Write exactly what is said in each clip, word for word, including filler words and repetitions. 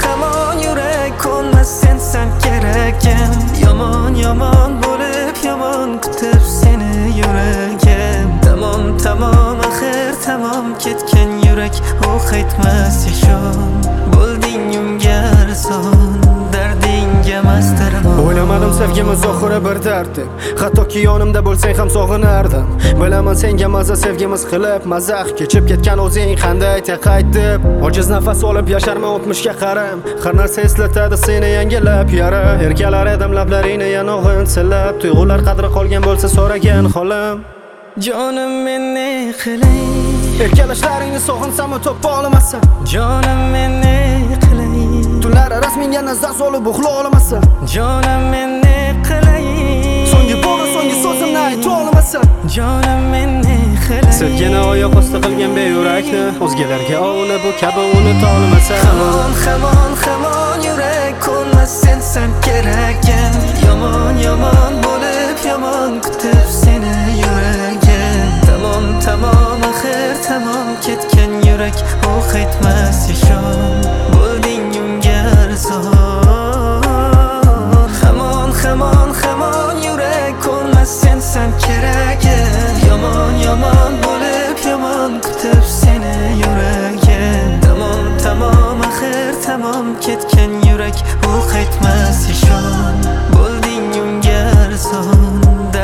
hamon yurak ko'nmas sensan keragim. Yomon yomon bo'lib yomon kutib seni yuragim. Tamom tamom axir tamom ketgan yurak u qaytmas yashon. Bo'lding unga arzon dardingga mastarman. O'ylamadim sevgimiz oxiri bir dard deb, hattoki yonimda bo'lsang ham sog'inardim. Bilaman senga maza sevgimiz qilib mazax kechib ketgan o'zing qanday taqayt deb. Ojiz nafas olib yasharman o'tmishga qaram, har narsa eslatadi seni yangilab yara. Erkalar edim lablaringni yanog'in silab, tuyg'ular qadri qolgan bo'lsa so'ragan holim. Jonim men ne qilay? Erkalashlaringni sog'insam topa olmasam. Jonim men ne qilay? Tunlar rasmingga nazar solib uxla olmasam. Jonim men ne qilay? So'nggi bora so'nggi so'zimni ayta olmasam. Jonim men ne qilay? Sevgini oyoq osti qilgan beyurakni o'zgalarga uni bu kabi unuta olmasam. Hamon hamon hamon yurak ko'nmas sensan keragim. Yomon yomon bo'lib yomon kutib seni yuragim. Tamom tamom axir tamom ketgan yurak u qaytmas yashon. Bo'lding unga arzon. Hamon hamon hamon yurak ko'nmas sensan keragim. Yomon yomon bo'lib yomon kutib seni yuragim. Tamom tamom axir tamom ketgan yurak u qaytmas yashon. Bo'lding unga arzon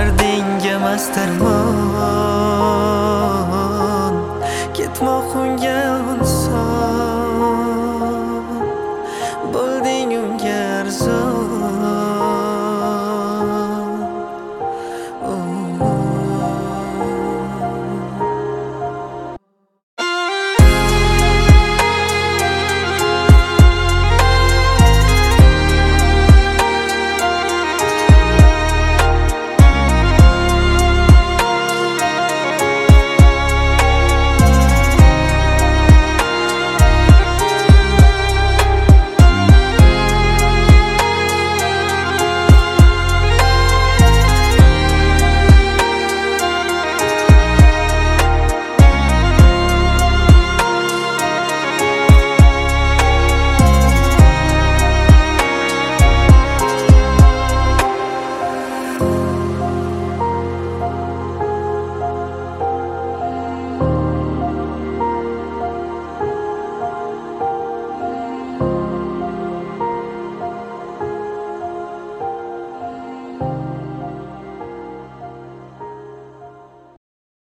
dardingga mastarmon. Ketmoq unga